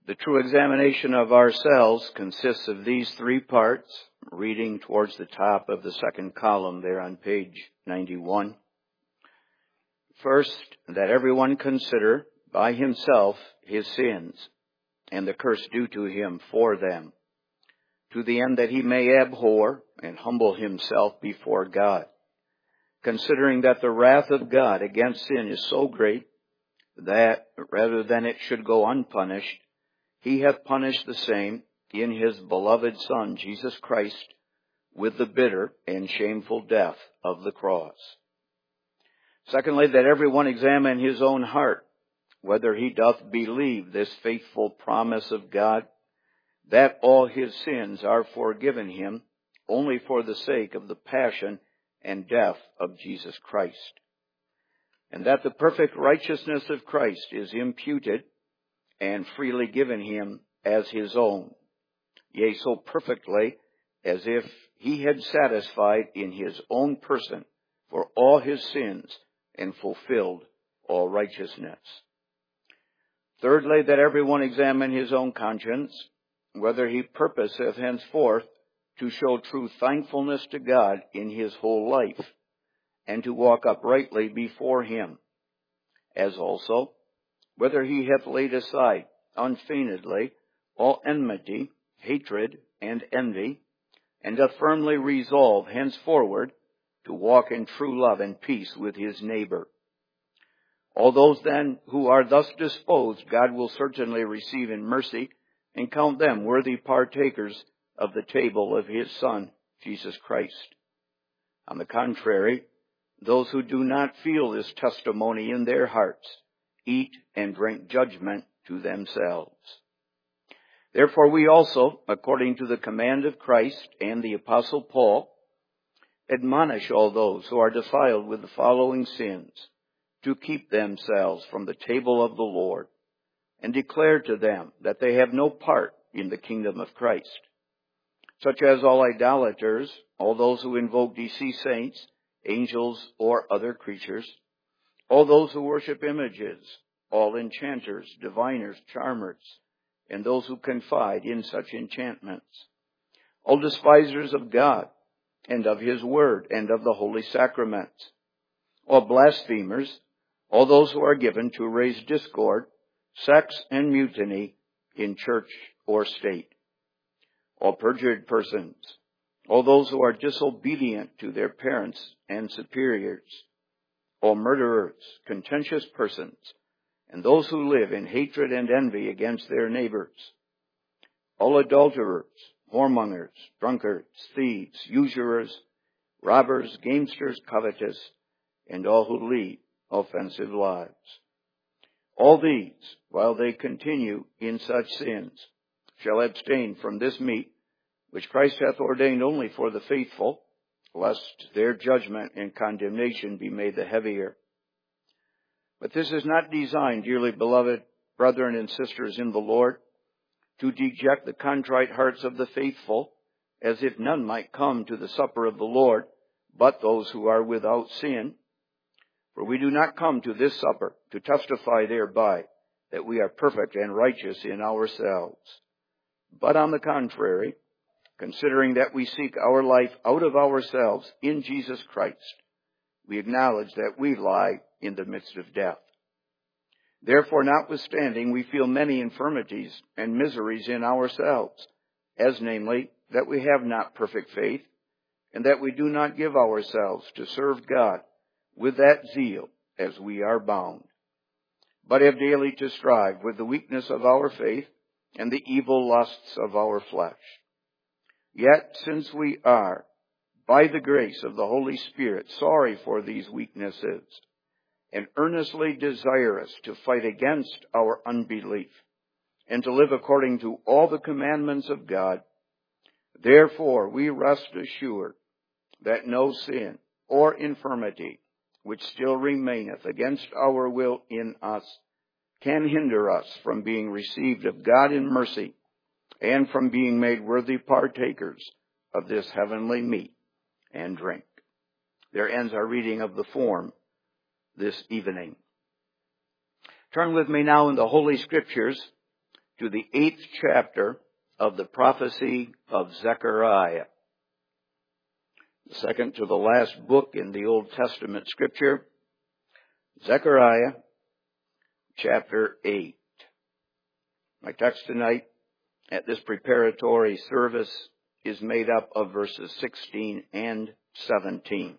The true examination of ourselves consists of these three parts, reading towards the top of the second column there on page 91. First, that everyone consider by himself his sins, and the curse due to him for them, to the end that he may abhor and humble himself before God, considering that the wrath of God against sin is so great that, rather than it should go unpunished, he hath punished the same in his beloved Son, Jesus Christ, with the bitter and shameful death of the cross. Secondly, that every one examine his own heart, whether he doth believe this faithful promise of God, that all his sins are forgiven him only for the sake of the passion and death of Jesus Christ, and that the perfect righteousness of Christ is imputed and freely given him as his own, yea, so perfectly as if he had satisfied in his own person for all his sins and fulfilled all righteousness. Thirdly, that everyone examine his own conscience, whether he purposeth henceforth to show true thankfulness to God in his whole life, and to walk uprightly before him, as also whether he hath laid aside unfeignedly all enmity, hatred, and envy, and doth firmly resolve henceforward to walk in true love and peace with his neighbor. All those then who are thus disposed, God will certainly receive in mercy and count them worthy partakers of the table of his Son, Jesus Christ. On the contrary, those who do not feel this testimony in their hearts eat and drink judgment to themselves. Therefore we also, according to the command of Christ and the Apostle Paul, admonish all those who are defiled with the following sins to keep themselves from the table of the Lord, and declare to them that they have no part in the kingdom of Christ, such as all idolaters, all those who invoke deceased saints, angels, or other creatures, all those who worship images, all enchanters, diviners, charmers, and those who confide in such enchantments, all despisers of God, and of his word, and of the holy sacraments, all blasphemers, all those who are given to raise discord, sects, and mutiny in church or state, all perjured persons, all those who are disobedient to their parents and superiors, all murderers, contentious persons, and those who live in hatred and envy against their neighbors, all adulterers, whoremongers, drunkards, thieves, usurers, robbers, gamesters, covetous, and all who lead offensive lives. All these, while they continue in such sins, shall abstain from this meat, which Christ hath ordained only for the faithful, lest their judgment and condemnation be made the heavier. But this is not designed, dearly beloved brethren and sisters in the Lord, to deject the contrite hearts of the faithful, as if none might come to the supper of the Lord, but those who are without sin. For we do not come to this supper to testify thereby that we are perfect and righteous in ourselves, but on the contrary, considering that we seek our life out of ourselves in Jesus Christ, we acknowledge that we lie in the midst of death. Therefore, notwithstanding, we feel many infirmities and miseries in ourselves, as namely, that we have not perfect faith, and that we do not give ourselves to serve God with that zeal as we are bound, but have daily to strive with the weakness of our faith and the evil lusts of our flesh. Yet, since we are, by the grace of the Holy Spirit, sorry for these weaknesses, and earnestly desirous to fight against our unbelief, and to live according to all the commandments of God, therefore we rest assured that no sin or infirmity, which still remaineth against our will in us, can hinder us from being received of God in mercy, and from being made worthy partakers of this heavenly meat and drink. There ends our reading of the form this evening. Turn with me now in the Holy Scriptures to the 8th chapter of the prophecy of Zechariah, the second to the last book in the Old Testament scripture, Zechariah chapter 8. My text tonight at this preparatory service is made up of verses 16 and 17.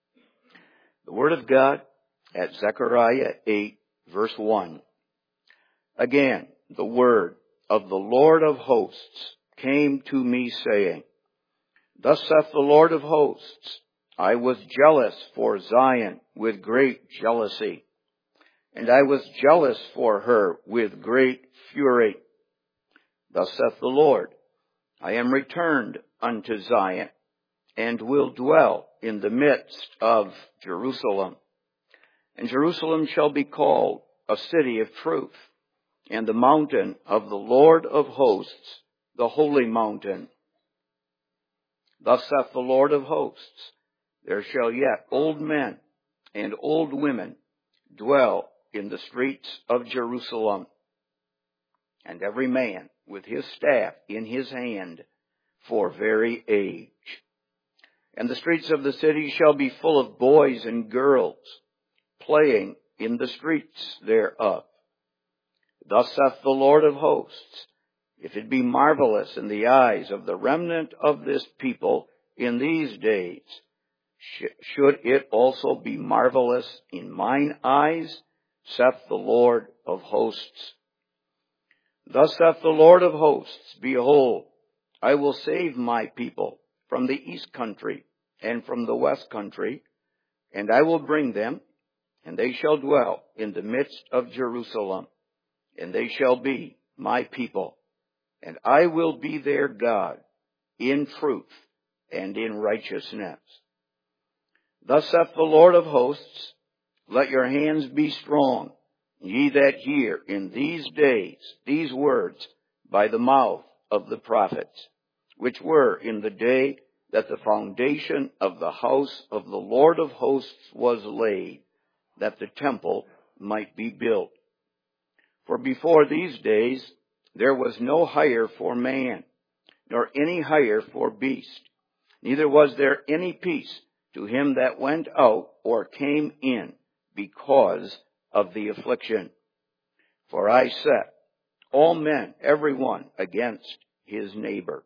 The Word of God at Zechariah 8, verse 1. Again, the word of the Lord of hosts came to me, saying, Thus saith the Lord of hosts, I was jealous for Zion with great jealousy, and I was jealous for her with great fury. Thus saith the Lord, I am returned unto Zion, and will dwell in the midst of Jerusalem. And Jerusalem shall be called a city of truth, and the mountain of the Lord of hosts, the holy mountain. Thus saith the Lord of hosts, there shall yet old men and old women dwell in the streets of Jerusalem, and every man with his staff in his hand for very age. And the streets of the city shall be full of boys and girls, playing in the streets thereof. Thus saith the Lord of hosts, if it be marvelous in the eyes of the remnant of this people in these days, should it also be marvelous in mine eyes, saith the Lord of hosts. Thus saith the Lord of hosts, behold, I will save my people from the east country and from the west country, and I will bring them, and they shall dwell in the midst of Jerusalem, and they shall be my people, and I will be their God in truth and in righteousness. Thus saith the Lord of hosts, let your hands be strong, ye that hear in these days these words by the mouth of the prophets, which were in the day that the foundation of the house of the Lord of hosts was laid, that the temple might be built. For before these days there was no hire for man, nor any hire for beast, neither was there any peace to him that went out or came in, because of the affliction. For I set all men, every one, against his neighbor.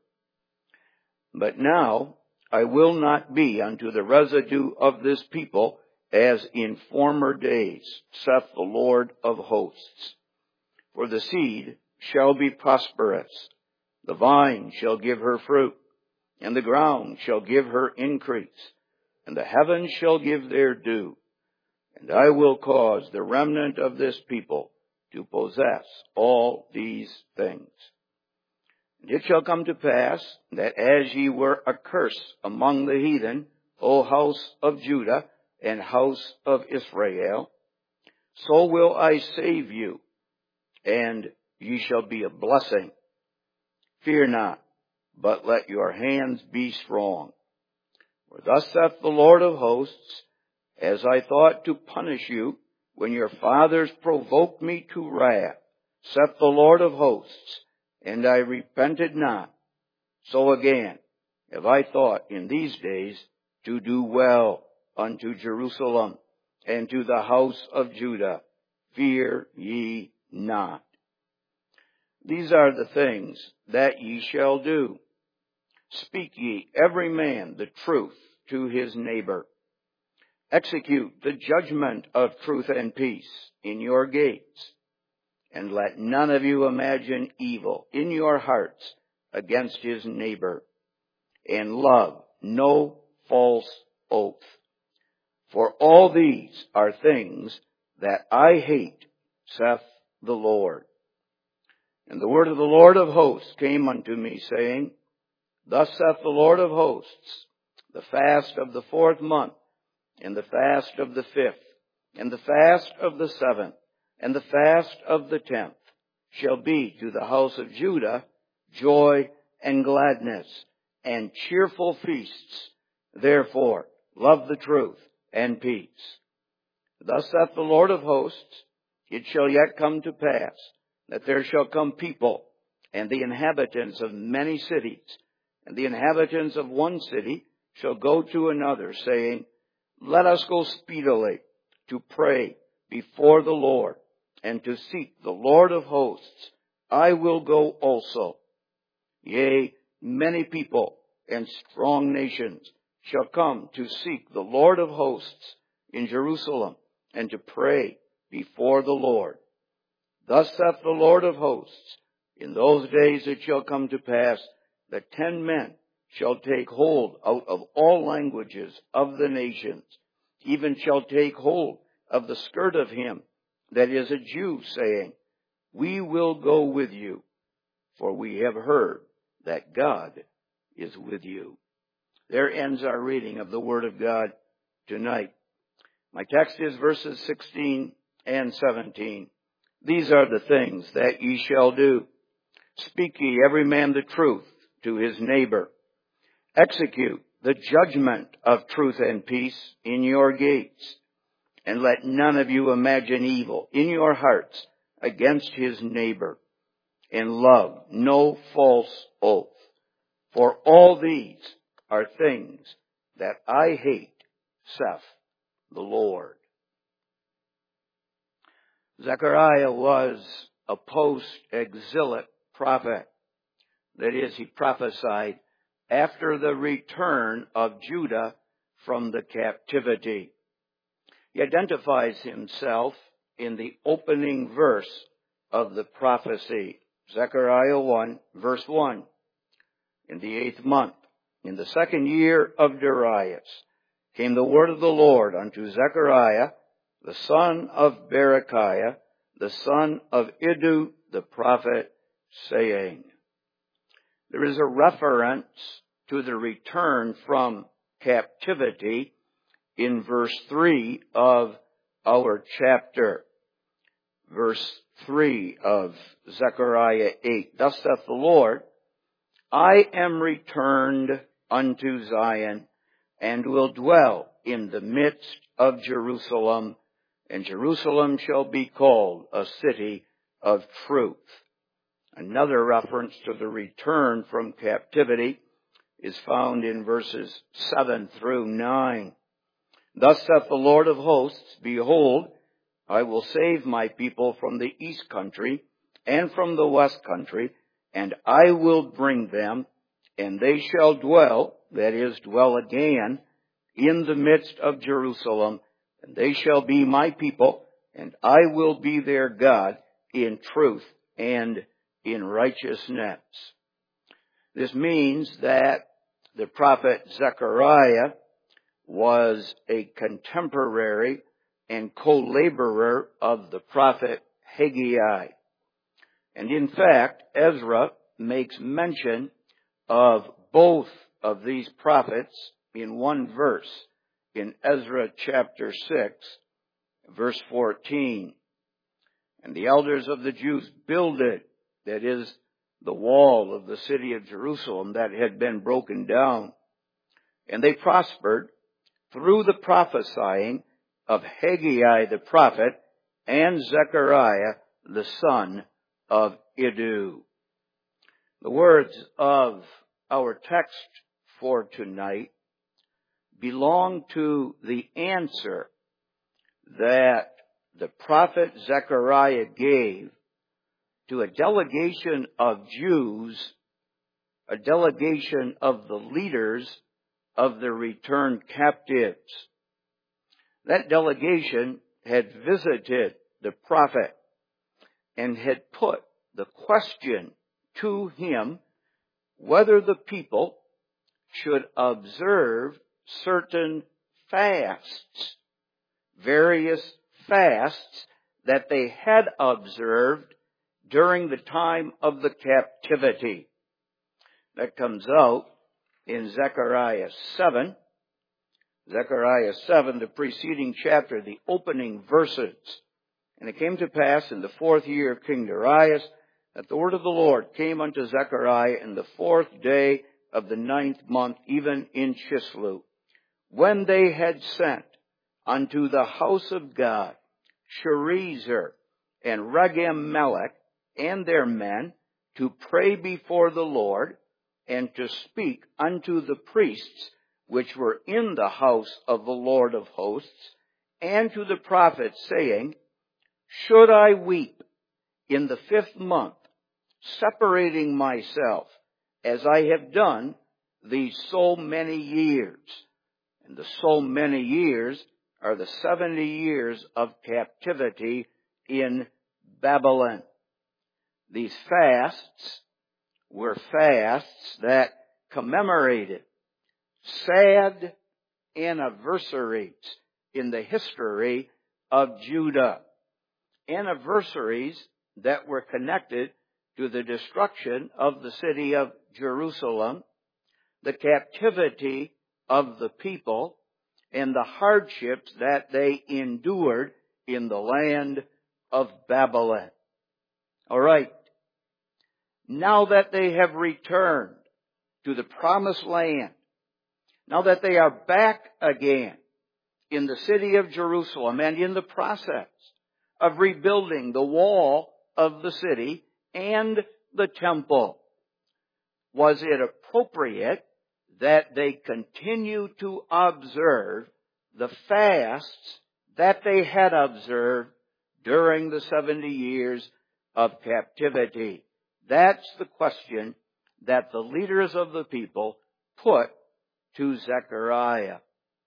But now I will not be unto the residue of this people as in former days, saith the Lord of hosts. For the seed shall be prosperous, the vine shall give her fruit, and the ground shall give her increase, and the heavens shall give their dew. And I will cause the remnant of this people to possess all these things. And it shall come to pass that as ye were a curse among the heathen, O house of Judah and house of Israel, so will I save you, and ye shall be a blessing. Fear not, but let your hands be strong. For thus saith the Lord of hosts, as I thought to punish you when your fathers provoked me to wrath, saith the Lord of hosts, and I repented not, so again have I thought in these days to do well unto Jerusalem and to the house of Judah. Fear ye not. These are the things that ye shall do. Speak ye every man the truth to his neighbor. Execute the judgment of truth and peace in your gates, and let none of you imagine evil in your hearts against his neighbor, and love no false oath. For all these are things that I hate, saith the Lord. And the word of the Lord of hosts came unto me, saying, Thus saith the Lord of hosts, the fast of the 4th month, and the fast of the 5th, and the fast of the 7th, and the fast of the 10th shall be to the house of Judah joy and gladness, and cheerful feasts. Therefore, love the truth and peace. Thus saith the Lord of hosts, it shall yet come to pass, that there shall come people, and the inhabitants of many cities, and the inhabitants of one city shall go to another, saying, Let us go speedily to pray before the Lord, and to seek the Lord of hosts. I will go also. Yea, many people and strong nations shall come to seek the Lord of hosts in Jerusalem, and to pray before the Lord. Thus saith the Lord of hosts, in those days it shall come to pass that 10 men shall take hold out of all languages of the nations, even shall take hold of the skirt of him that is a Jew, saying, We will go with you, for we have heard that God is with you. There ends our reading of the Word of God tonight. My text is verses 16 and 17. These are the things that ye shall do. Speak ye every man the truth to his neighbor. Execute the judgment of truth and peace in your gates. And let none of you imagine evil in your hearts against his neighbor. And love no false oath. For all these are things that I hate, saith the Lord. Zechariah was a post-exilic prophet. That is, he prophesied after the return of Judah from the captivity. He identifies himself in the opening verse of the prophecy. Zechariah 1, verse 1. In the 8th month, in the 2nd year of Darius, came the word of the Lord unto Zechariah, the son of Berechiah, the son of Iddo, the prophet, saying. There is a reference to the return from captivity in verse 3 of our chapter. Verse 3 of Zechariah 8. Thus saith the Lord, I am returned unto Zion, and will dwell in the midst of Jerusalem, and Jerusalem shall be called a city of truth. Another reference to the return from captivity is found in verses 7 through 9. Thus saith the Lord of hosts, Behold, I will save my people from the east country and from the west country, and I will bring them, and they shall dwell, that is, dwell again, in the midst of Jerusalem, and they shall be my people, and I will be their God in truth and in righteousness. This means that the prophet Zechariah was a contemporary and co-laborer of the prophet Haggai. And in fact, Ezra makes mention of both of these prophets in one verse, in Ezra chapter 6, verse 14. And the elders of the Jews builded, that is, the wall of the city of Jerusalem that had been broken down. And they prospered through the prophesying of Haggai the prophet and Zechariah the son of Iddo. The words of our text for tonight belong to the answer that the prophet Zechariah gave to a delegation of Jews, a delegation of the leaders of the returned captives. That delegation had visited the prophet and had put the question to him whether the people should observe certain fasts, various fasts that they had observed during the time of the captivity. That comes out in Zechariah 7. Zechariah 7, the preceding chapter, the opening verses. And it came to pass in the 4th year of King Darius that the word of the Lord came unto Zechariah in the 4th day of the 9th month, even in Chislew, when they had sent unto the house of God Sherezer and Regem-Melech and their men to pray before the Lord, and to speak unto the priests which were in the house of the Lord of hosts, and to the prophets, saying, Should I weep in the 5th month, separating myself, as I have done these so many years? And the so many years are the 70 years of captivity in Babylon. These fasts were fasts that commemorated sad anniversaries in the history of Judah. Anniversaries that were connected to the destruction of the city of Jerusalem, the captivity of the people, and the hardships that they endured in the land of Babylon. All right. Now that they have returned to the promised land, now that they are back again in the city of Jerusalem and in the process of rebuilding the wall of the city and the temple, was it appropriate that they continue to observe the fasts that they had observed during the 70 years of captivity? That's the question that the leaders of the people put to Zechariah.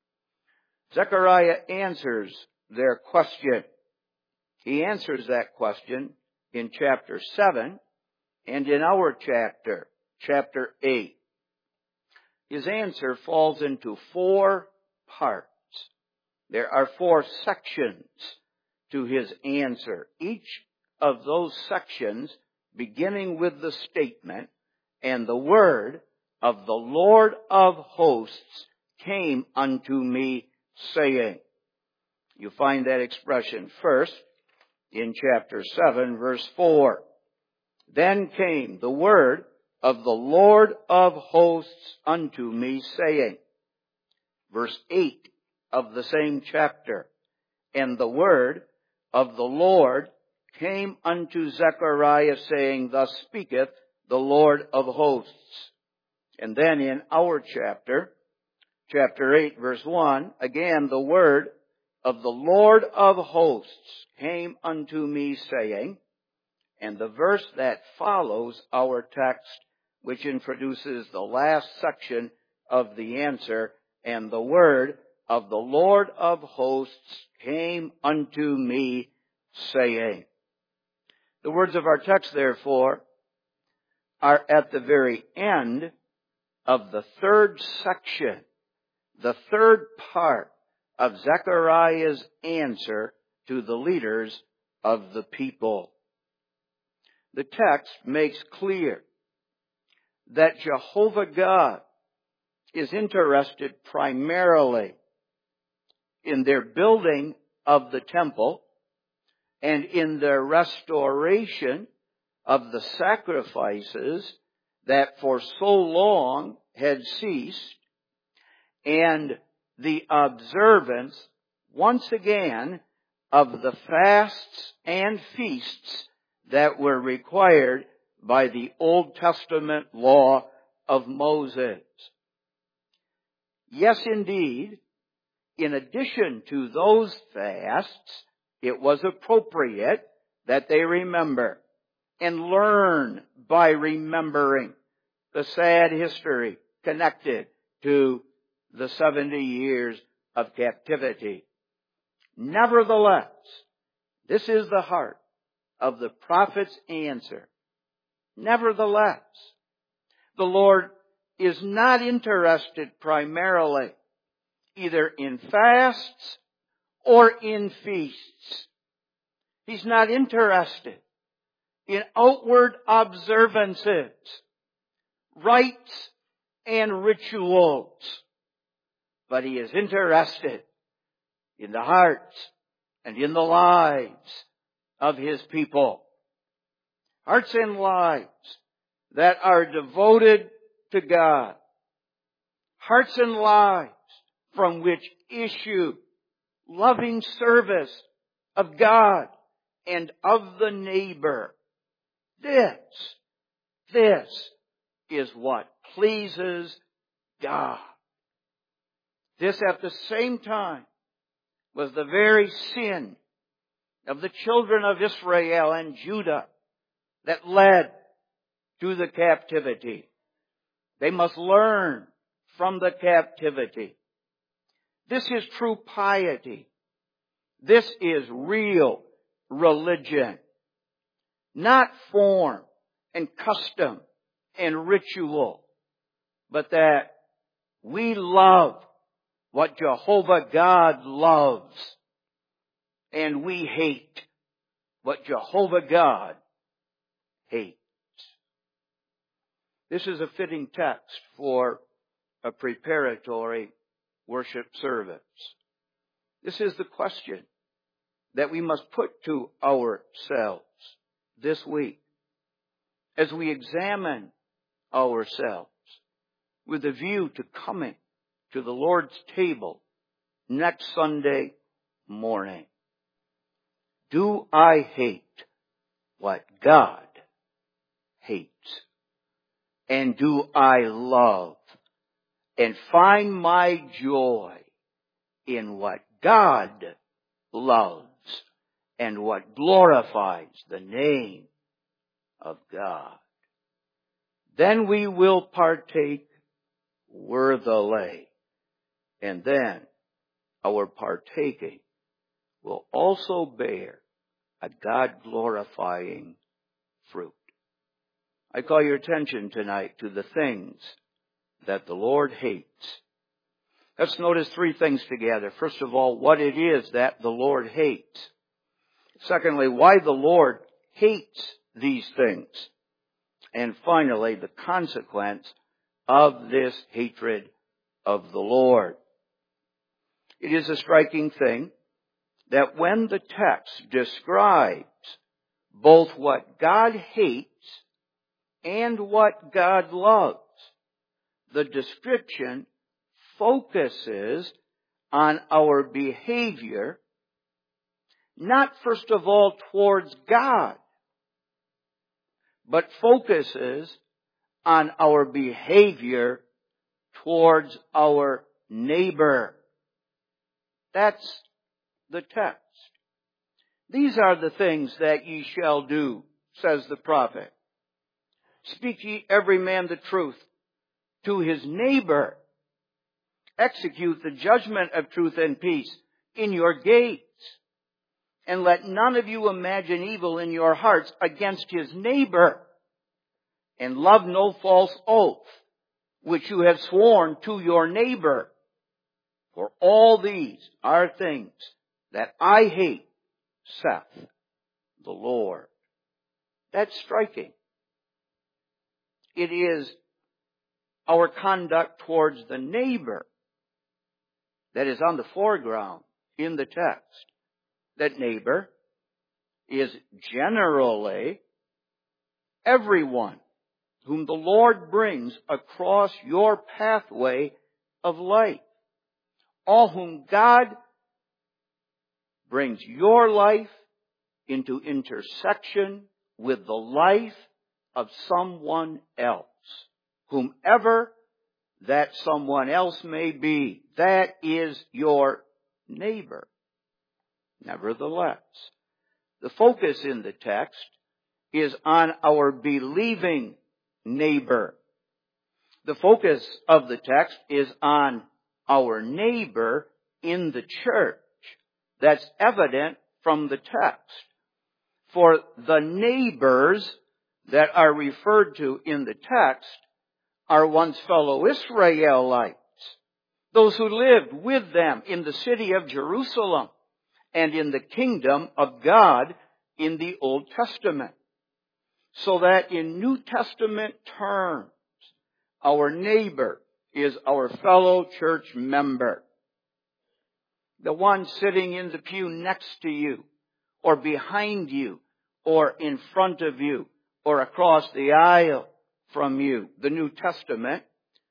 Zechariah answers their question. He answers that question in chapter 7 and in our chapter 8. His answer falls into 4 parts. There are 4 sections to his answer. Each of those sections beginning with the statement, "And the word of the Lord of hosts came unto me, saying." You find that expression first in chapter 7, verse 4. "Then came the word of the Lord of hosts unto me, saying." Verse 8 of the same chapter. "And the word of the Lord came unto Zechariah, saying, Thus speaketh the Lord of hosts." And then in our chapter 8, verse 1, again, "The word of the Lord of hosts came unto me, saying." And the verse that follows our text, which introduces the last section of the answer, "And the word of the Lord of hosts came unto me, saying." The words of our text, therefore, are at the very end of the 3rd section, the 3rd part of Zechariah's answer to the leaders of the people. The text makes clear that Jehovah God is interested primarily in their building of the temple and in the restoration of the sacrifices that for so long had ceased, and the observance, once again, of the fasts and feasts that were required by the Old Testament law of Moses. Yes, indeed, in addition to those fasts, it was appropriate that they remember and learn by remembering the sad history connected to the 70 years of captivity. Nevertheless, this is the heart of the prophet's answer. Nevertheless, the Lord is not interested primarily either in fasts or in feasts. He's not interested in outward observances, rites, and rituals. But He is interested in the hearts and in the lives of His people. Hearts and lives that are devoted to God. Hearts and lives from which issue loving service of God and of the neighbor. This is what pleases God. This at the same time was the very sin of the children of Israel and Judah that led to the captivity. They must learn from the captivity. This is true piety. This is real religion. Not form and custom and ritual, but that we love what Jehovah God loves, and we hate what Jehovah God hates. This is a fitting text for a preparatory worship service. This is the question that we must put to ourselves this week as we examine ourselves with a view to coming to the Lord's table next Sunday morning. Do I hate what God hates? And do I love and find my joy in what God loves and what glorifies the name of God? Then we will partake worthily. And then our partaking will also bear a God-glorifying fruit. I call your attention tonight to the things that the Lord hates. Let's notice three things together. First of all, what it is that the Lord hates. Secondly, why the Lord hates these things. And finally, the consequence of this hatred of the Lord. It is a striking thing that when the text describes both what God hates and what God loves, the description focuses on our behavior, not first of all towards God, but focuses on our behavior towards our neighbor. That's the text. These are the things that ye shall do, says the prophet. Speak ye every man the truth to his neighbor. Execute the judgment of truth and peace in your gates. And let none of you imagine evil in your hearts against his neighbor. And love no false oath, which you have sworn to your neighbor. For all these are things that I hate, saith the Lord. That's striking. It is our conduct towards the neighbor that is on the foreground in the text. That neighbor is generally everyone whom the Lord brings across your pathway of life. All whom God brings your life into intersection with the life of someone else. Whomever that someone else may be, that is your neighbor. Nevertheless, the focus in the text is on our believing neighbor. The focus of the text is on our neighbor in the church. That's evident from the text. For the neighbors that are referred to in the text are one's fellow Israelites, those who lived with them in the city of Jerusalem and in the kingdom of God in the Old Testament. So that in New Testament terms, our neighbor is our fellow church member. The one sitting in the pew next to you, or behind you, or in front of you, or across the aisle from you. The New Testament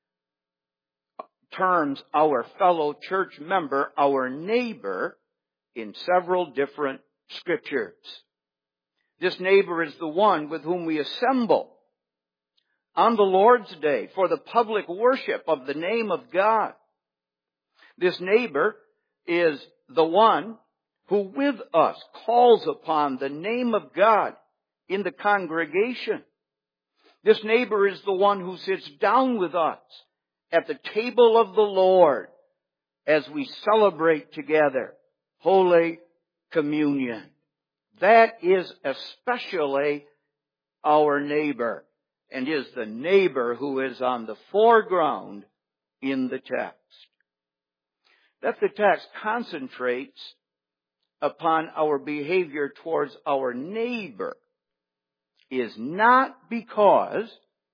terms our fellow church member, our neighbor, in several different scriptures. This neighbor is the one with whom we assemble on the Lord's Day for the public worship of the name of God. This neighbor is the one who with us calls upon the name of God in the congregation. This neighbor is the one who sits down with us at the table of the Lord as we celebrate together Holy Communion. That is especially our neighbor, and is the neighbor who is on the foreground in the text. That the text concentrates upon our behavior towards our neighbor is not because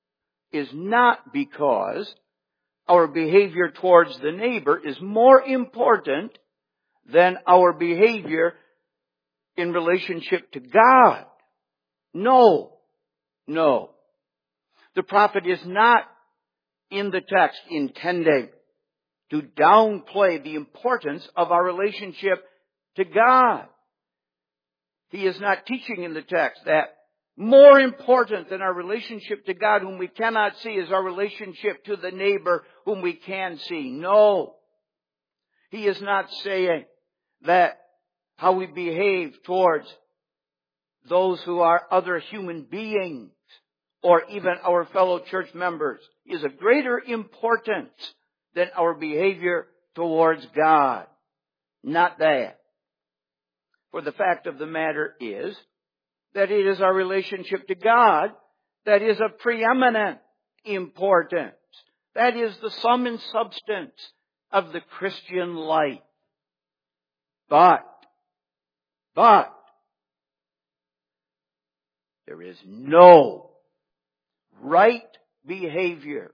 our behavior towards the neighbor is more important than our behavior in relationship to God. No. The prophet is not in the text intending to downplay the importance of our relationship to God. He is not teaching in the text that more important than our relationship to God whom we cannot see is our relationship to the neighbor whom we can see. No. He is not saying that how we behave towards those who are other human beings or even our fellow church members is of greater importance than our behavior towards God. Not that. For the fact of the matter is that it is our relationship to God that is of preeminent importance. That is the sum and substance of the Christian life. But there is no right behavior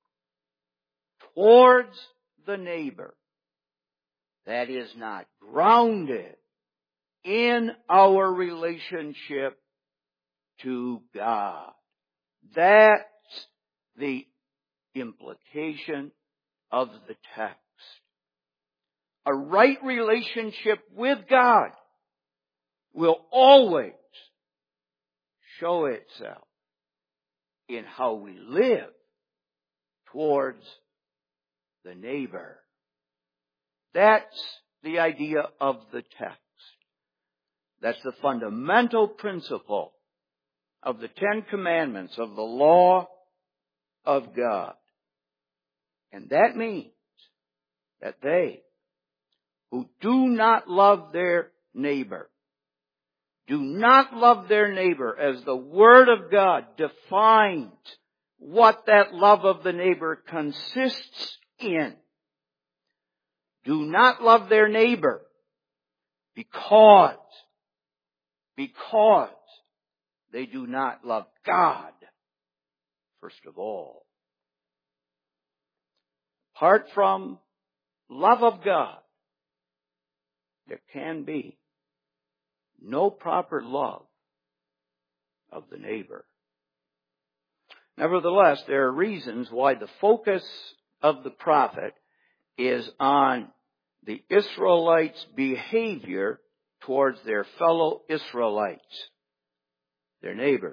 towards the neighbor that is not grounded in our relationship to God. That's the implication of the text. A right relationship with God will always show itself in how we live towards the neighbor. That's the idea of the text. That's the fundamental principle of the Ten Commandments of the law of God. And that means that they who do not love their neighbor, do not love their neighbor as the Word of God defines what that love of the neighbor consists in. Do not love their neighbor because they do not love God, first of all. Apart from love of God, there can be no proper love of the neighbor. Nevertheless, there are reasons why the focus of the prophet is on the Israelites' behavior towards their fellow Israelites, their neighbors.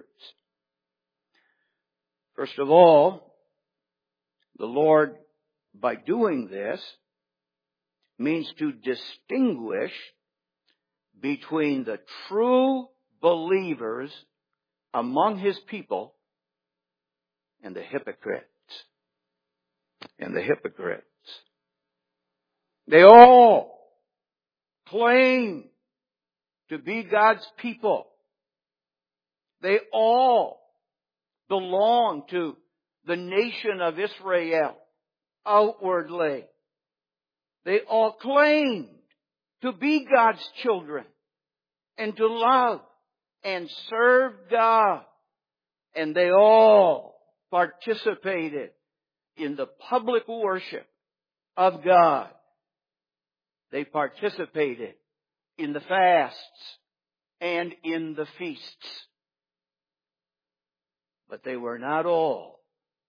First of all, the Lord, by doing this, means to distinguish between the true believers among His people and the hypocrites. They all claim to be God's people. They all belong to the nation of Israel outwardly. They all claimed to be God's children and to love and serve God. And they all participated in the public worship of God. They participated in the fasts and in the feasts. But they were not all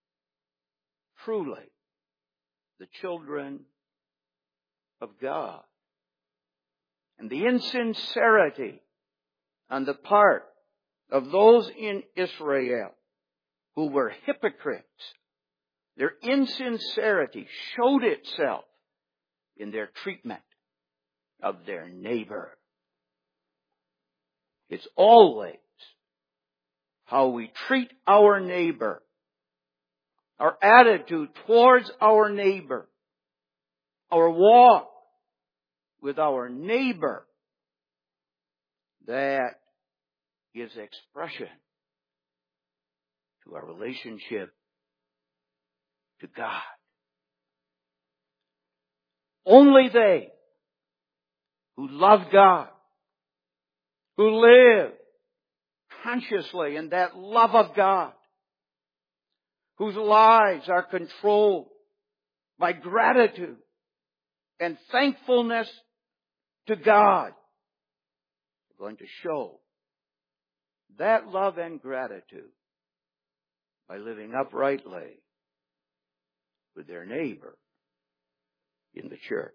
truly the children of God. And the insincerity on the part of those in Israel who were hypocrites. Their insincerity showed itself in their treatment of their neighbor. It's always how we treat our neighbor, our attitude towards our neighbor, our walk with our neighbor, that gives expression to our relationship to God. Only they who love God, who live consciously in that love of God, whose lives are controlled by gratitude and thankfulness to God, are going to show that love and gratitude by living uprightly with their neighbor in the church.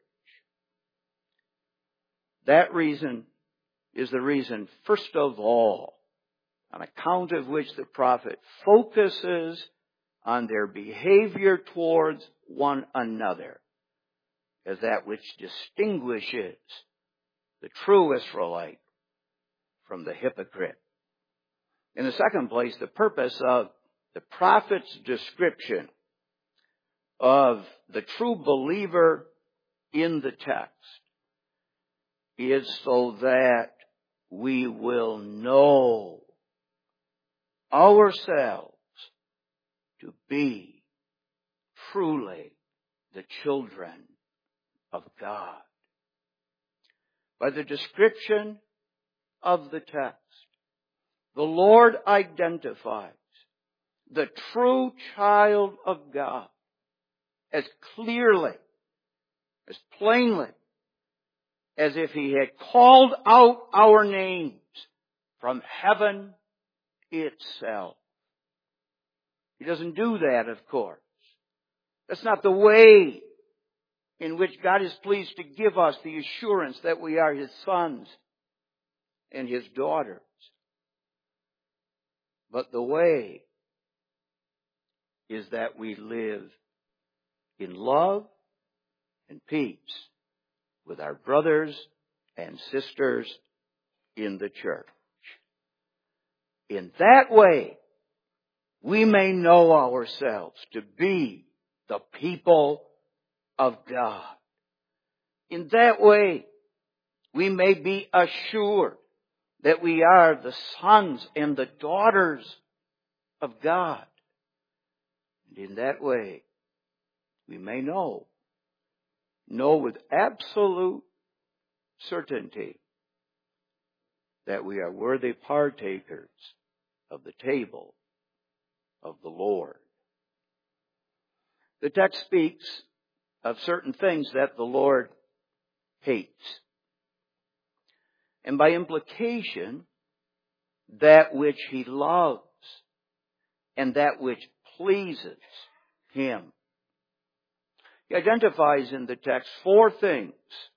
That reason is the reason, first of all, on account of which the prophet focuses on their behavior towards one another as that which distinguishes the true Israelite from the hypocrite. In the second place, the purpose of the prophet's description of the true believer in the text is so that we will know ourselves to be truly the children of God. By the description of the text, the Lord identifies the true child of God as clearly, as plainly, as if He had called out our names from heaven itself. He doesn't do that, of course. That's not the way in which God is pleased to give us the assurance that we are His sons and His daughters. But the way is that we live in love and peace with our brothers and sisters in the church. In that way, we may know ourselves to be the people of God. In that way, we may be assured that we are the sons and the daughters of God. And in that way, we may know with absolute certainty that we are worthy partakers of the table of the Lord. The text speaks of certain things that the Lord hates. And by implication, that which He loves and that which pleases Him. He identifies in the text four things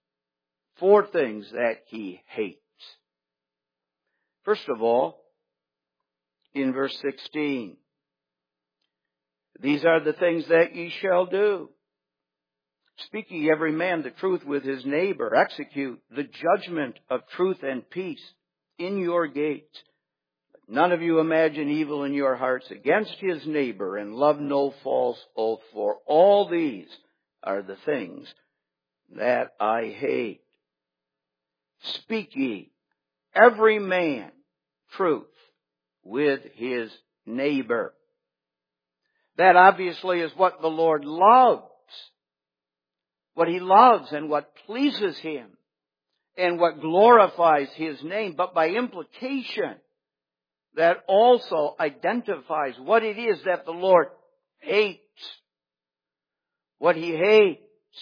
that He hates. First of all, in verse 16, these are the things that ye shall do. Speak ye every man the truth with his neighbor. Execute the judgment of truth and peace in your gates. None of you imagine evil in your hearts against his neighbor, and love no false oath, for all these are the things that I hate. Speak ye every man truth with his neighbor. That obviously is what the Lord loves. What He loves and what pleases Him and what glorifies His name. But by implication, that also identifies what it is that the Lord hates. What He hates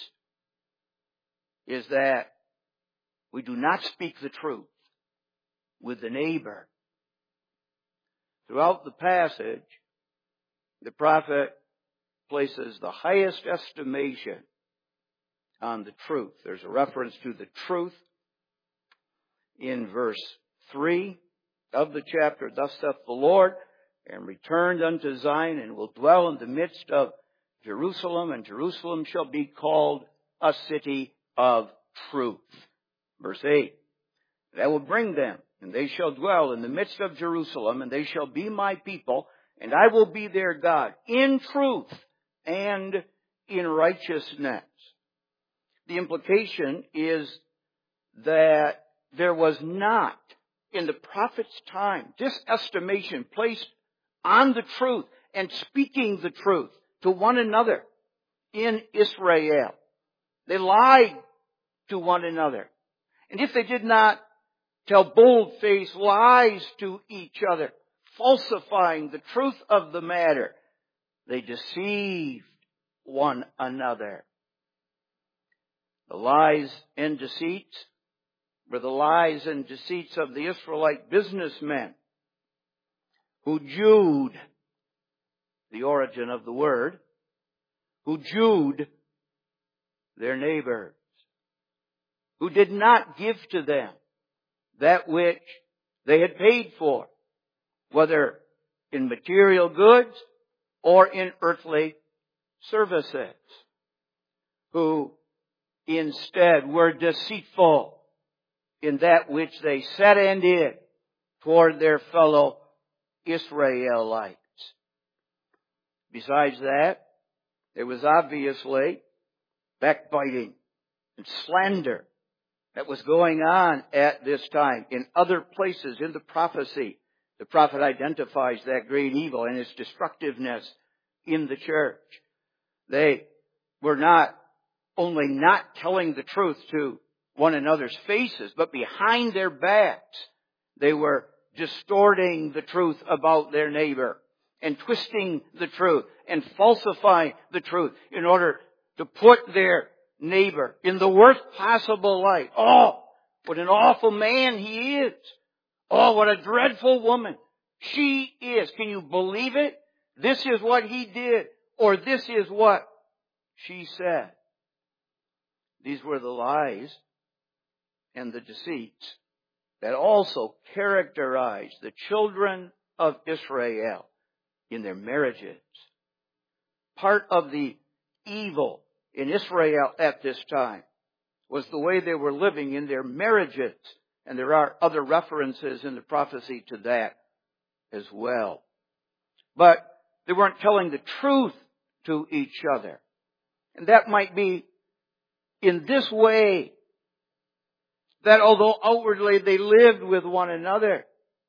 is that we do not speak the truth with the neighbor. Throughout the passage, the prophet places the highest estimation on the truth. There's a reference to the truth in verse 3 of the chapter, Thus saith the Lord, and returned unto Zion, and will dwell in the midst of Jerusalem, and Jerusalem shall be called a city of truth. Verse 8, and I will bring them, and they shall dwell in the midst of Jerusalem, and they shall be my people, and I will be their God, in truth and in righteousness. The implication is that there was not, in the prophet's time, disestimation placed on the truth and speaking the truth to one another in Israel. They lied to one another. And if they did not tell bold-faced lies to each other, falsifying the truth of the matter, they deceived one another. The lies and deceits were the lies and deceits of the Israelite businessmen who Jewed, the origin of the word, who Jewed their neighbors, who did not give to them that which they had paid for, whether in material goods or in earthly services, who instead were deceitful in that which they said and did toward their fellow Israelites. Besides that, there was obviously backbiting and slander that was going on at this time. In other places in the prophecy, the prophet identifies that great evil and its destructiveness in the church. They were not only not telling the truth to one another's faces, but behind their backs, they were distorting the truth about their neighbor and twisting the truth and falsifying the truth in order to put their neighbor in the worst possible light. Oh, what an awful man he is. Oh, what a dreadful woman she is. Can you believe it? This is what he did, or this is what she said. These were the lies and the deceits that also characterized the children of Israel in their marriages. Part of the evil in Israel at this time was the way they were living in their marriages. And there are other references in the prophecy to that as well. But they weren't telling the truth to each other. And that might be in this way, that although outwardly they lived with one another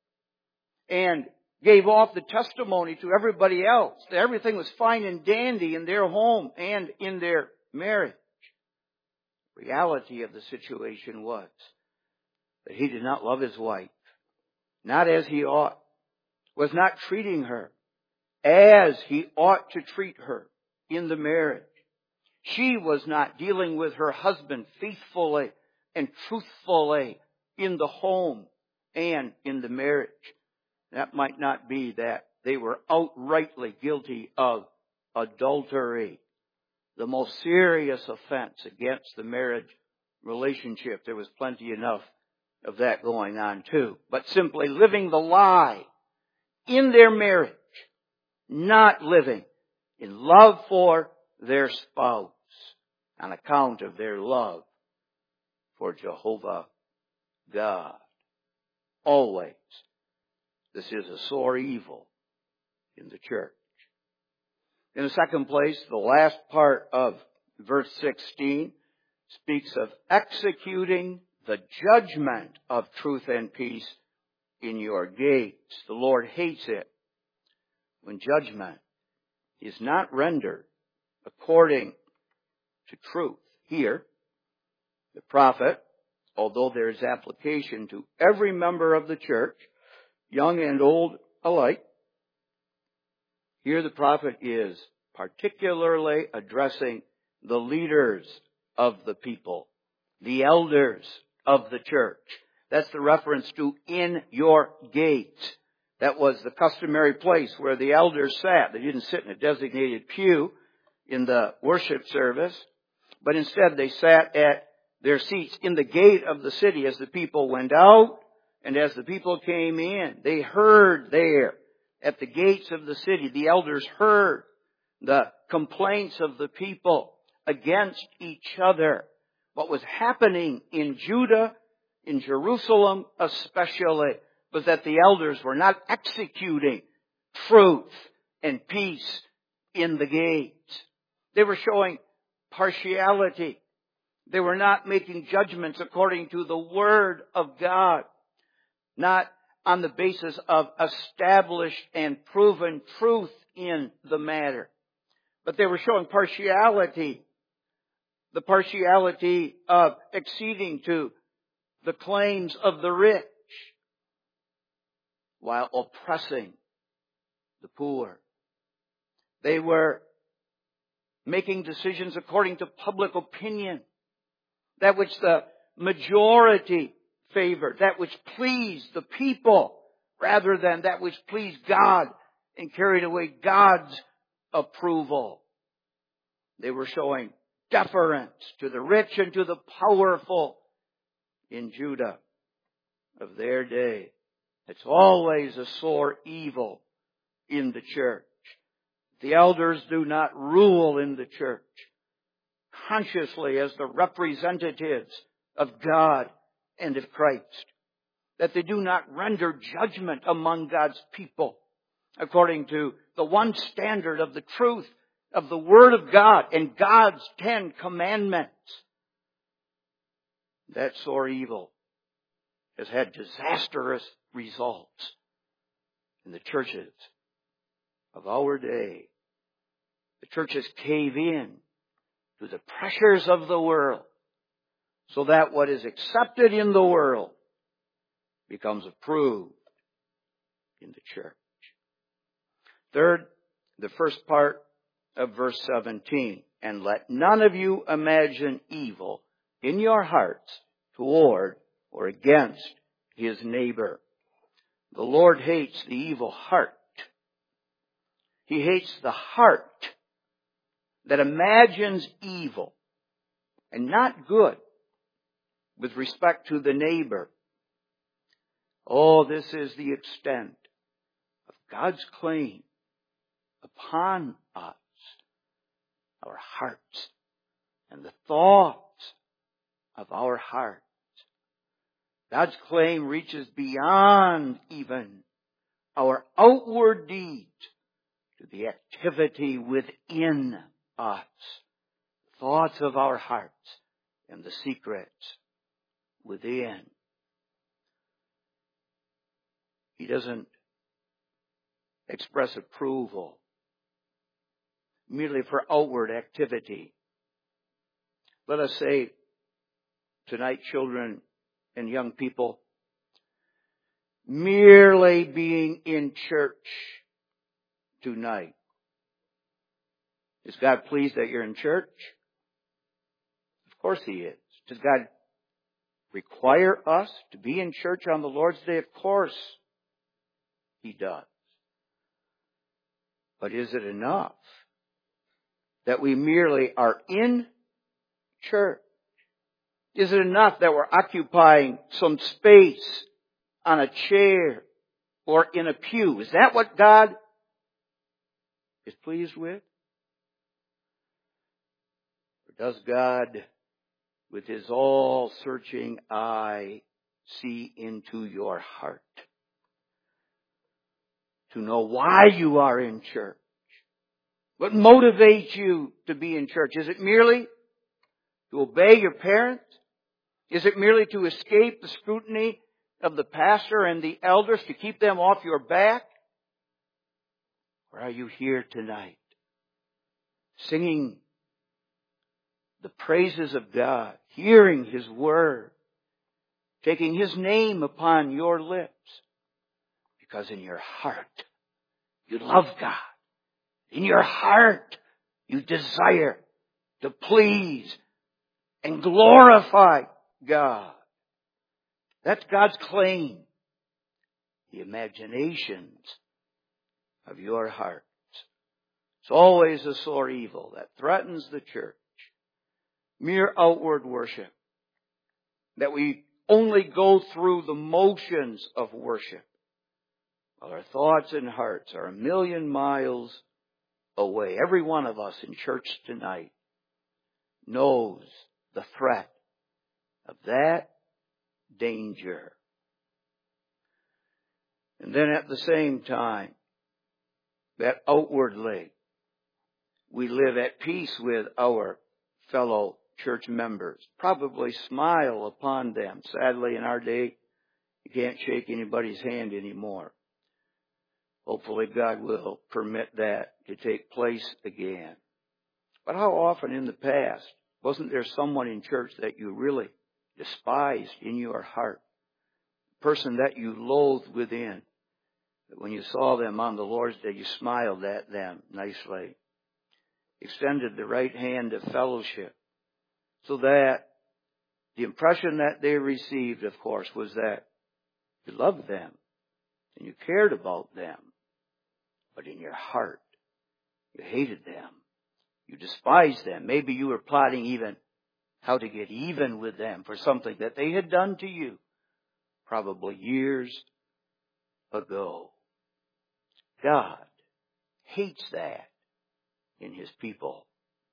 and gave off the testimony to everybody else that everything was fine and dandy in their home and in their marriage, the reality of the situation was that he did not love his wife, not as he ought, was not treating her as he ought to treat her in the marriage. She was not dealing with her husband faithfully and truthfully in the home and in the marriage. That might not be that they were outrightly guilty of adultery, the most serious offense against the marriage relationship. There was plenty enough of that going on too. But simply living the lie in their marriage, not living in love for their spouse on account of their love for Jehovah God. Always. This is a sore evil in the church. In the second place, the last part of verse 16 speaks of executing the judgment of truth and peace in your gates. The Lord hates it when judgment is not rendered according to truth. Here, the prophet, although there is application to every member of the church, young and old alike, here the prophet is particularly addressing the leaders of the people, the elders of the church. That's the reference to in your gates. That was the customary place where the elders sat. They didn't sit in a designated pew in the worship service, but instead they sat at their seats in the gate of the city as the people went out And as the people came in, they heard there at the gates of the city, the elders heard the complaints of the people against each other. What was happening in Judah, in Jerusalem especially, was that the elders were not executing truth and peace in the gates. They were showing partiality. They were not making judgments according to the Word of God, not on the basis of established and proven truth in the matter. But they were showing partiality, the partiality of acceding to the claims of the rich while oppressing the poor. They were making decisions according to public opinion, that which the majority favored, that which pleased the people, rather than that which pleased God and carried away God's approval. They were showing deference to the rich and to the powerful in Judah of their day. It's always a sore evil in the church. The elders do not rule in the church consciously as the representatives of God and of Christ. That they do not render judgment among God's people according to the one standard of the truth of the Word of God and God's 10 Commandments. That sore evil has had disastrous results in the churches of our day. The churches cave in to the pressures of the world, so that what is accepted in the world becomes approved in the church. Third, the first part of verse 17. And let none of you imagine evil in your hearts toward or against his neighbor. The Lord hates the evil heart. He hates the heart that imagines evil and not good with respect to the neighbor. Oh, this is the extent of God's claim upon us, our hearts, and the thoughts of our hearts. God's claim reaches beyond even our outward deeds to the activity within us, thoughts of our hearts and the secrets within. He doesn't express approval merely for outward activity. Let us say tonight, children and young people, merely being in church tonight. Is God pleased that you're in church? Of course He is. Does God require us to be in church on the Lord's Day? Of course He does. But is it enough that we merely are in church? Is it enough that we're occupying some space on a chair or in a pew? Is that what God is pleased with? Or does God, with His all-searching eye, see into your heart to know why you are in church? What motivates you to be in church? Is it merely to obey your parents? Is it merely to escape the scrutiny of the pastor and the elders, to keep them off your back? Or are you here tonight singing the praises of God, hearing His Word, taking His name upon your lips, because in your heart you love God? In your heart you desire to please and glorify God. That's God's claim. The imaginations of your hearts. It's always a sore evil that threatens the church. Mere outward worship. That we only go through the motions of worship, while our thoughts and hearts are a million miles away. Every one of us in church tonight knows the threat of that danger. And then at the same time, that outwardly we live at peace with our fellow church members, probably smile upon them. Sadly, in our day, you can't shake anybody's hand anymore. Hopefully God will permit that to take place again. But how often in the past wasn't there someone in church that you really despised in your heart? A person that you loathed within. But when you saw them on the Lord's Day, you smiled at them nicely. Extended the right hand of fellowship. So that the impression that they received, of course, was that you loved them and you cared about them. But in your heart, you hated them. You despised them. Maybe you were plotting even how to get even with them for something that they had done to you, probably years ago. God hates that in His people.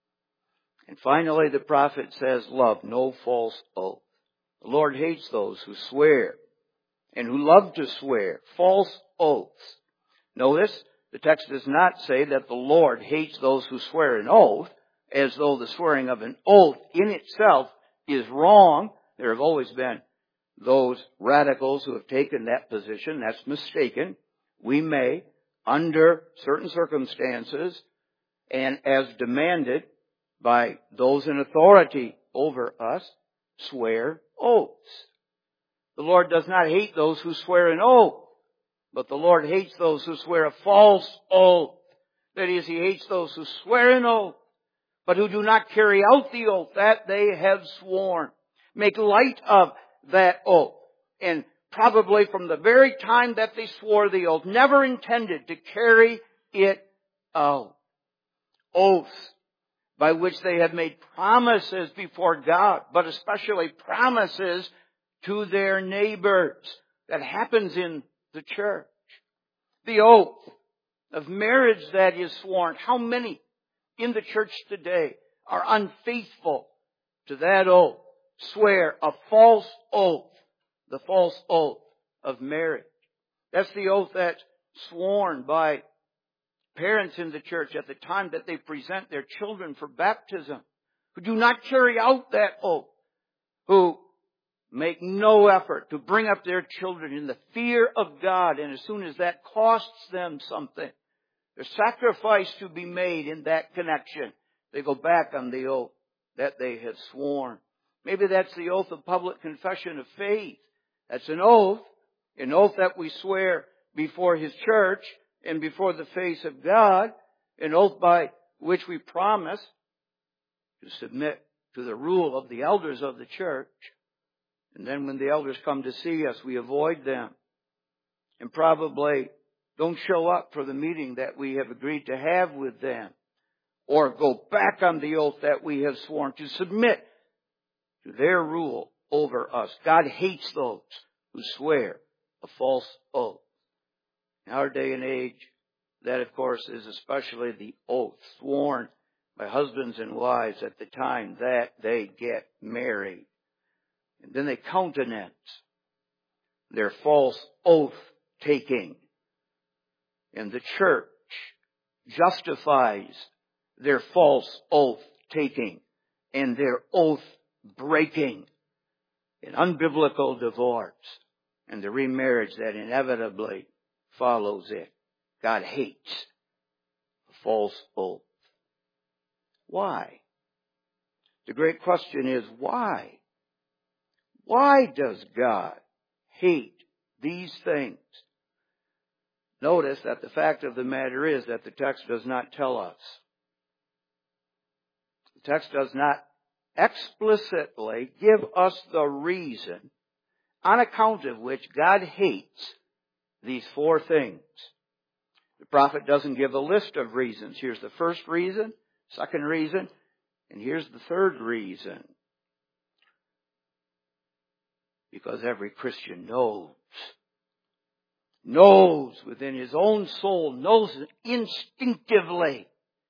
And finally, the prophet says, love no false oath. The Lord hates those who swear and who love to swear false oaths. Notice, the text does not say that the Lord hates those who swear an oath, as though the swearing of an oath in itself is wrong. There have always been those radicals who have taken that position. That's mistaken. We may, under certain circumstances, and as demanded by those in authority over us, swear oaths. The Lord does not hate those who swear an oath, but the Lord hates those who swear a false oath. That is, He hates those who swear an oath, but who do not carry out the oath that they have sworn. Make light of that oath. And probably from the very time that they swore the oath, never intended to carry it out. Oaths by which they have made promises before God, but especially promises to their neighbors. That happens in the church. The oath of marriage that is sworn. How many in the church today are unfaithful to that oath? Swear a false oath. The false oath of marriage. That's the oath that's sworn by parents in the church at the time that they present their children for baptism, who do not carry out that oath, who make no effort to bring up their children in the fear of God, and as soon as that costs them something, there's sacrifice to be made in that connection, they go back on the oath that they have sworn. Maybe that's the oath of public confession of faith. That's an oath that we swear before His church and before the face of God, an oath by which we promise to submit to the rule of the elders of the church. And then when the elders come to see us, we avoid them and probably don't show up for the meeting that we have agreed to have with them, or go back on the oath that we have sworn to submit to their rule over us. God hates those who swear a false oath. In our day and age, that of course is especially the oath sworn by husbands and wives at the time that they get married. And then they countenance their false oath taking. And the church justifies their false oath taking and their oath breaking in unbiblical divorce and the remarriage that inevitably follows it. God hates a false oath. Why? The great question is why? Why does God hate these things? Notice that the fact of the matter is that the text does not tell us. The text does not explicitly give us the reason on account of which God hates these four things. The prophet doesn't give a list of reasons. Here's the first reason, second reason, and here's the third reason. Because every Christian knows within his own soul, knows instinctively,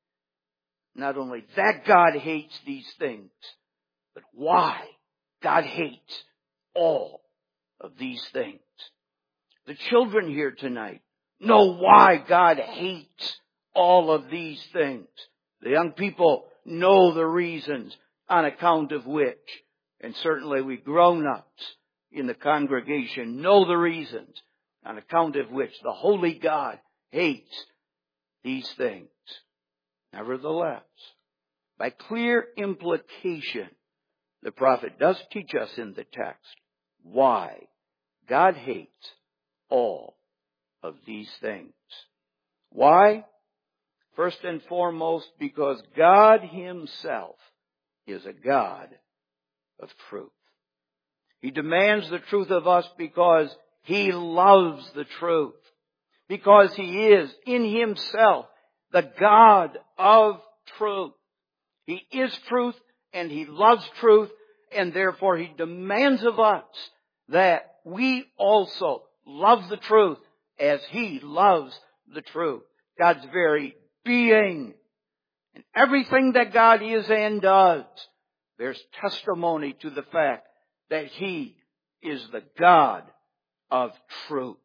not only that God hates these things, but why God hates all of these things. The children here tonight know why God hates all of these things. The young people know the reasons on account of which, and certainly we grown-ups in the congregation know the reasons on account of which the holy God hates these things. Nevertheless, by clear implication, the prophet does teach us in the text why God hates all of these things. Why? First and foremost, because God Himself is a God of truth. He demands the truth of us because He loves the truth. Because He is in Himself the God of truth. He is truth and He loves truth, and therefore He demands of us that we also love the truth as He loves the truth. God's very being and everything that God is and does bears testimony to the fact that He is the God of truth.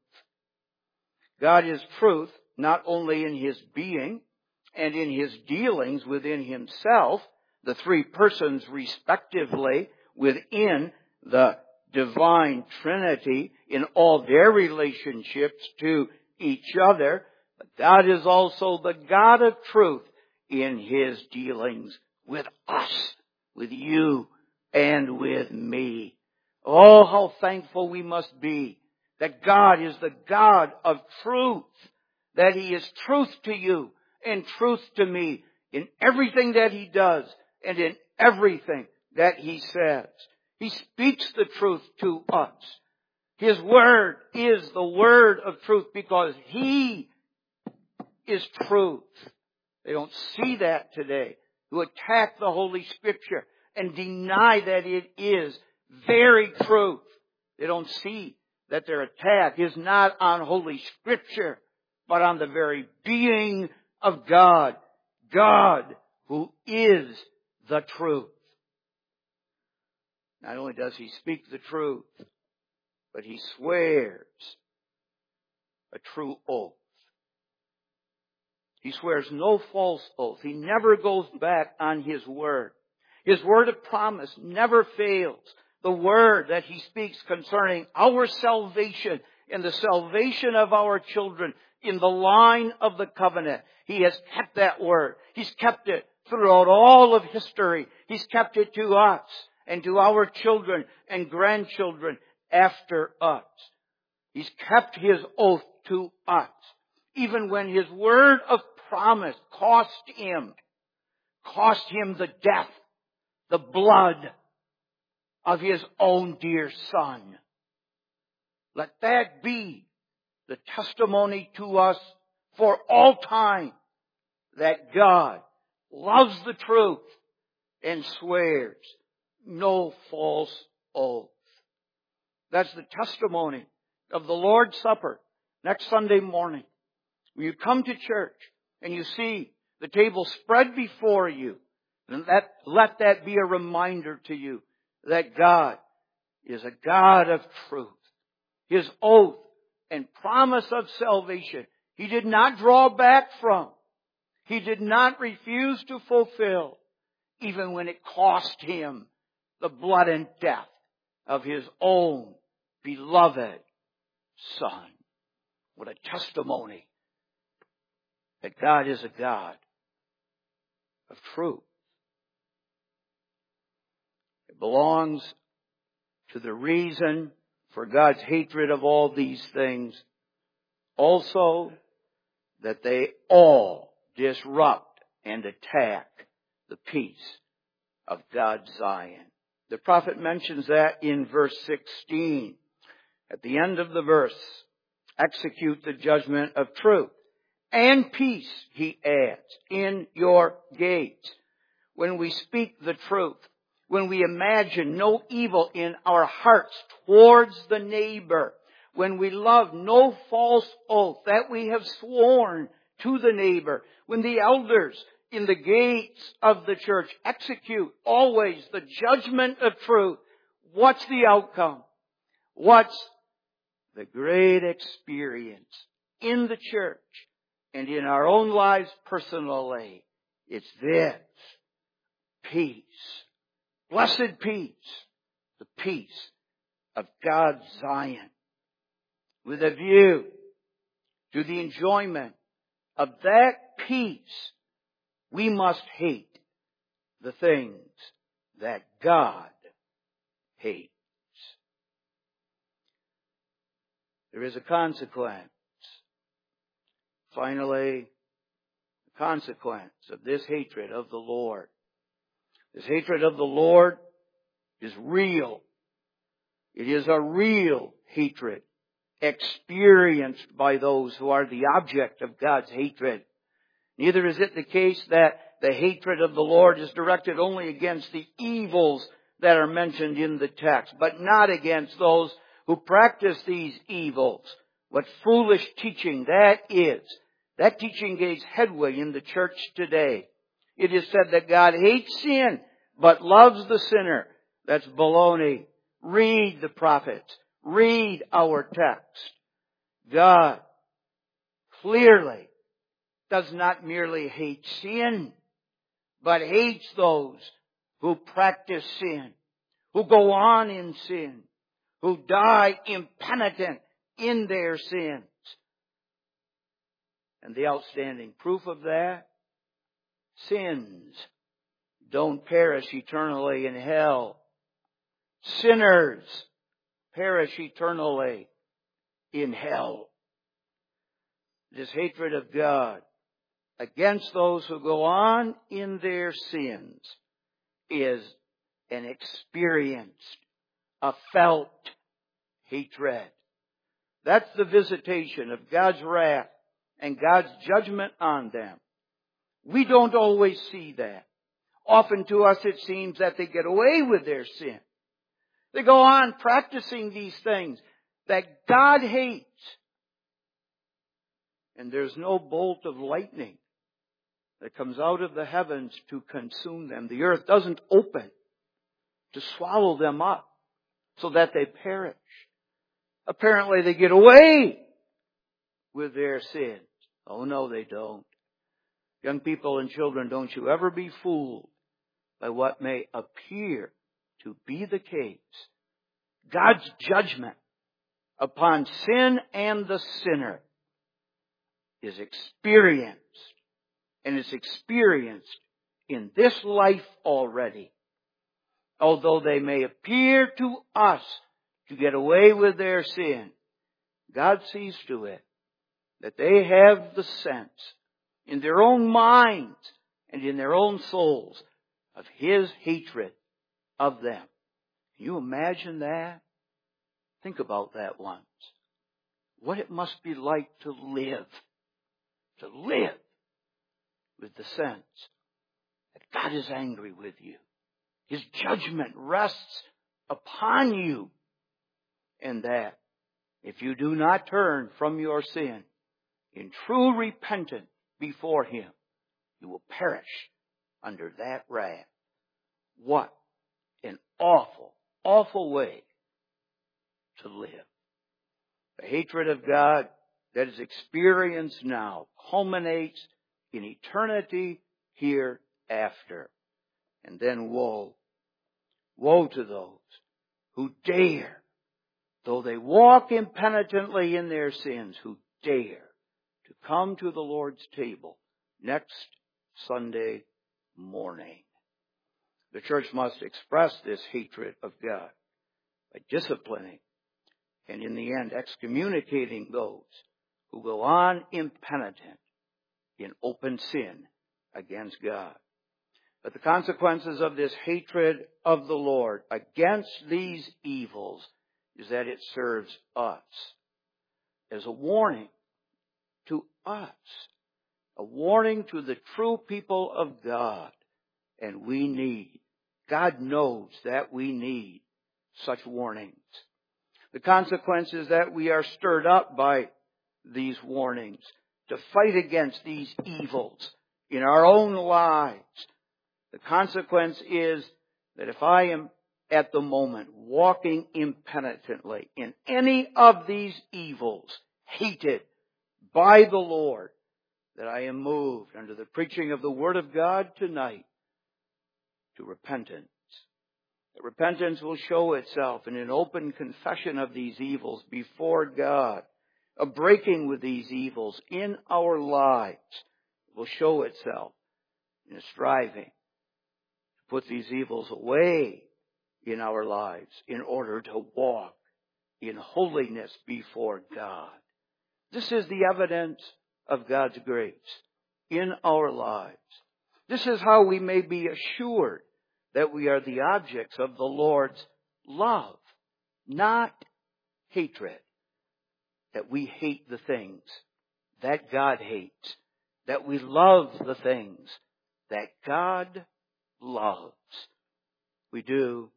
God is truth not only in His being and in His dealings within Himself, the three persons respectively within the divine Trinity in all their relationships to each other, but God is also the God of truth in His dealings with us, with you, and with me. Oh, how thankful we must be that God is the God of truth, that He is truth to you and truth to me in everything that He does and in everything that He says. He speaks the truth to us. His Word is the Word of truth because He is truth. They don't see that today, who attack the Holy Scripture and deny that it is very truth. They don't see that their attack is not on Holy Scripture, but on the very being of God. God who is the truth. Not only does He speak the truth, but He swears a true oath. He swears no false oath. He never goes back on His word. His word of promise never fails. The word that He speaks concerning our salvation and the salvation of our children in the line of the covenant, He has kept that word. He's kept it throughout all of history. He's kept it to us and to our children and grandchildren after us. He's kept His oath to us. Even when His word of promise cost Him the death, the blood of His own dear Son. Let that be the testimony to us for all time that God loves the truth and swears no false oath. That's the testimony of the Lord's Supper next Sunday morning. When you come to church and you see the table spread before you, and let that be a reminder to you that God is a God of truth. His oath and promise of salvation, He did not draw back from. He did not refuse to fulfill, even when it cost Him the blood and death of His own beloved Son. What a testimony that God is a God of truth. It belongs to the reason for God's hatred of all these things also that they all disrupt and attack the peace of God's Zion. The prophet mentions that in verse 16. At the end of the verse, execute the judgment of truth and peace, he adds, in your gates. When we speak the truth, when we imagine no evil in our hearts towards the neighbor, when we love no false oath that we have sworn to the neighbor, when the elders in the gates of the church execute always the judgment of truth, what's the outcome? What's the great experience in the church and in our own lives personally? It's this: peace. Blessed peace. The peace of God's Zion. With a view to the enjoyment of that peace, we must hate the things that God hates. There is a consequence. Finally, the consequence of this hatred of the Lord. This hatred of the Lord is real. It is a real hatred experienced by those who are the object of God's hatred. Neither is it the case that the hatred of the Lord is directed only against the evils that are mentioned in the text, but not against those who practice these evils. What foolish teaching that is. That teaching gains headway in the church today. It is said that God hates sin, but loves the sinner. That's baloney. Read the prophets. Read our text. God clearly does not merely hate sin, but hates those who practice sin, who go on in sin, who die impenitent in their sins. And the outstanding proof of that: sins don't perish eternally in hell. Sinners perish eternally in hell. This hatred of God against those who go on in their sins is an experienced, a felt hatred. That's the visitation of God's wrath and God's judgment on them. We don't always see that. Often to us it seems that they get away with their sin. They go on practicing these things that God hates. And there's no bolt of lightning that comes out of the heavens to consume them. The earth doesn't open to swallow them up so that they perish. Apparently they get away with their sins. Oh no, they don't. Young people and children, don't you ever be fooled by what may appear to be the case. God's judgment upon sin and the sinner is experienced, and is experienced in this life already. Although they may appear to us to get away with their sin, God sees to it that they have the sense in their own minds and in their own souls of His hatred of them. Can you imagine that? Think about that once. What it must be like to live with the sense that God is angry with you. His judgment rests upon you. And that if you do not turn from your sin in true repentance before Him, you will perish under that wrath. What an awful, awful way to live. The hatred of God that is experienced now culminates in eternity hereafter. And then woe. Woe to those who dare, though they walk impenitently in their sins, who dare to come to the Lord's table next Sunday morning. The church must express this hatred of God by disciplining and in the end excommunicating those who go on impenitent in open sin against God. But the consequences of this hatred of the Lord against these evils is that it serves us as a warning to us, a warning to the true people of God. And we need God knows that we need such warnings. The consequence is that we are stirred up by these warnings to fight against these evils in our own lives. The consequence is that if I am at the moment walking impenitently in any of these evils, hated by the Lord, that I am moved under the preaching of the Word of God tonight to repentance. That repentance will show itself in an open confession of these evils before God. A breaking with these evils in our lives will show itself in a striving to put these evils away in our lives in order to walk in holiness before God. This is the evidence of God's grace in our lives. This is how we may be assured that we are the objects of the Lord's love, not hatred. That we hate the things that God hates. That we love the things that God loves. We do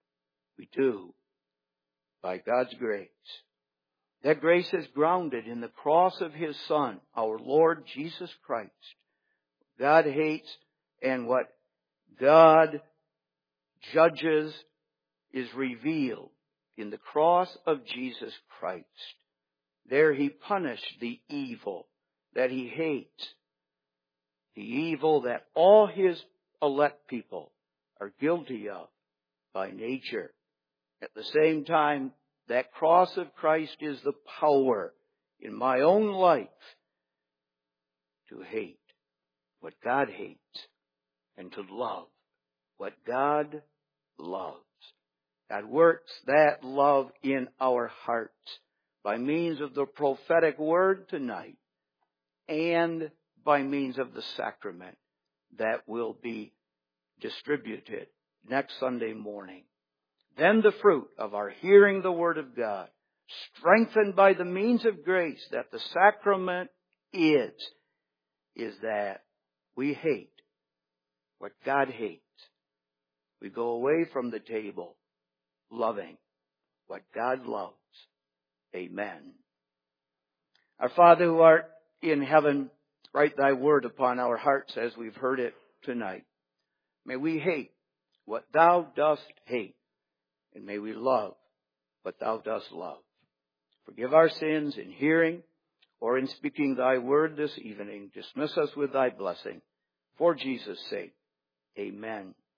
by God's grace. That grace is grounded in the cross of His Son, our Lord Jesus Christ. God hates and what God judges is revealed in the cross of Jesus Christ. There He punished the evil that He hates, the evil that all His elect people are guilty of by nature. At the same time, that cross of Christ is the power in my own life to hate what God hates and to love what God loves. God works that love in our hearts by means of the prophetic word tonight and by means of the sacrament that will be distributed next Sunday morning. Then the fruit of our hearing the word of God, strengthened by the means of grace that the sacrament is that we hate what God hates. We go away from the table loving what God loves. Amen. Our Father who art in heaven, write thy word upon our hearts as we've heard it tonight. May we hate what thou dost hate, and may we love what thou dost love. Forgive our sins in hearing or in speaking thy word this evening. Dismiss us with thy blessing. For Jesus' sake, amen.